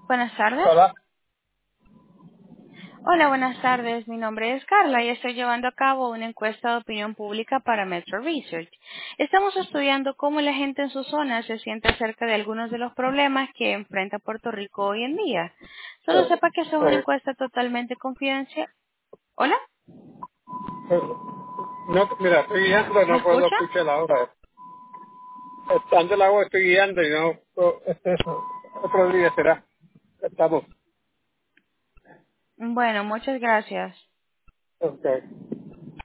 Buenas tardes. Hola. Hola, buenas tardes. Mi nombre es Carla y estoy llevando a cabo una encuesta de opinión pública para Metro Research. Estamos estudiando cómo la gente en su zona se siente acerca de algunos de los problemas que enfrenta Puerto Rico hoy en día. Solo sepa que esa es una Eh, encuesta totalmente confidencial. ¿Hola? eh, no, mira, estoy guiando, ¿Me no puedo escucha? escuchar ahora. Estando el agua estoy guiando y no... otro día será. Estamos. Bueno, muchas gracias. Okay.